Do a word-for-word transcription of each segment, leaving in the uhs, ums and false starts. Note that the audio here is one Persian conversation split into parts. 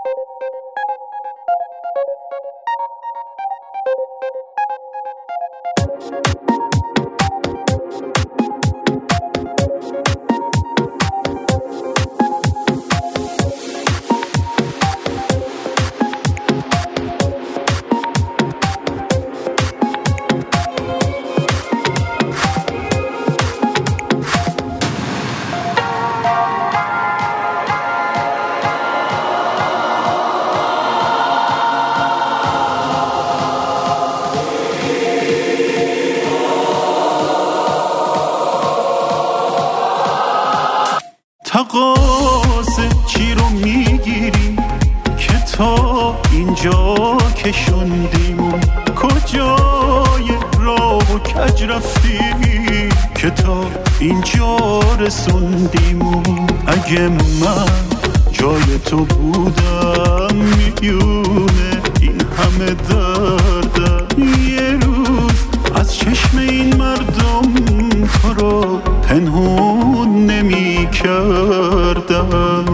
تقاصه چی رو میگیری که تا اینجا کشوندیم؟ کجای راه و کج رفتی که تا اینجا رسوندیم؟ اگه من جای تو بودم میونه این همه دردم یه روز از چشم این مردم تو رو پنهون نمی کردم.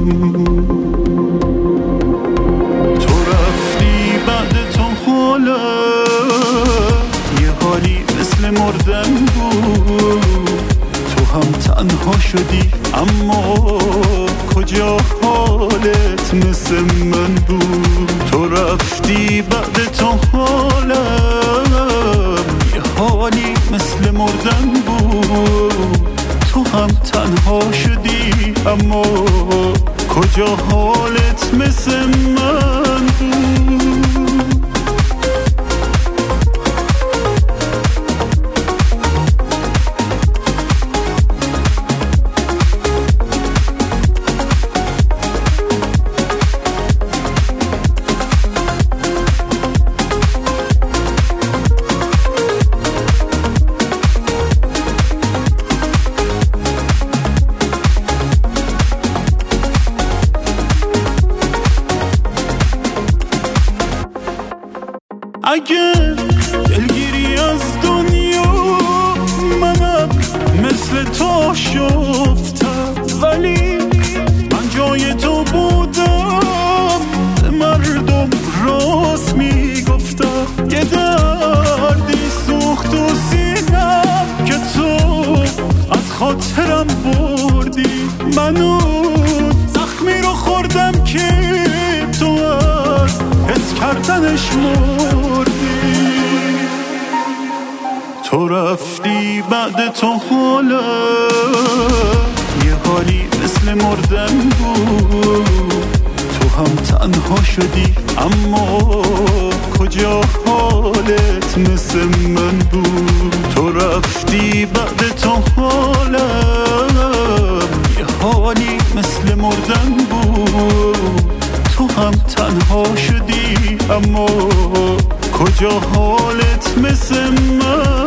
تو رفتی بعد تو حالا یه حالی مثل مردن بود. تو هم تنها شدی اما کجا حالت مثل من بود؟ تو رفتی بعد تو حالا یه حالی مثل مردن بود. تو هم تنها شدی اما کجا حالت مثل من بود؟ اگه دلگیری از دنیا منم مثل تو شفتم، ولی من جای تو بودم به مردم راست میگفتم. یه دردی سوخت و سینم که تو از خاطرم بردی. منو زخمی رو خوردم که تو از حس کردنش مردی. تو رفتی بعد تو حالا یه حالی مثل مردن بود. تو هم تنها شدی اما کجا حالت مثل من بود؟ تو رفتی بعد تو حالا یه حالی مثل مردن بود. تو هم تنها شدی اما کجا حالت مثل من؟